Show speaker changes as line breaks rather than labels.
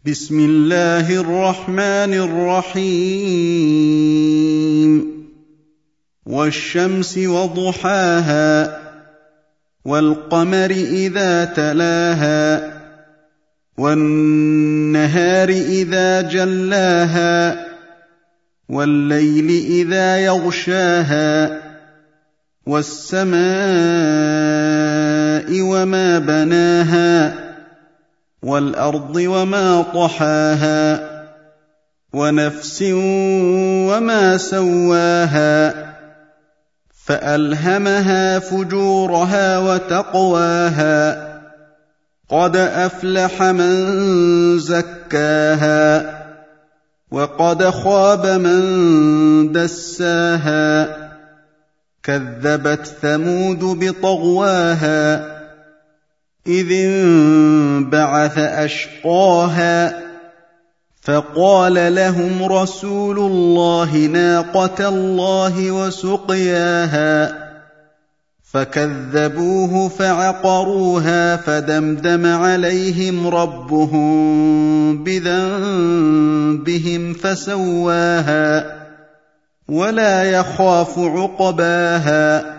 بسم الله الرحمن الرحيم والشمس وضحاها والقمر إذا تلاها والنهار إذا جلاها والليل إذا يغشاها والسماء وما بناها والأرض وما طحاها ونفس وما سواها فألهمها فجورها وتقواها قد أفلح من زكاها وقد خاب من دساها كذبت ثمود بطغواها إذ انبعث أشقاها فقال لهم رسول الله ناقة الله وسقياها فكذبوه فعقروها فدمدم عليهم ربهم بذنبهم فسواها ولا يخاف عقباها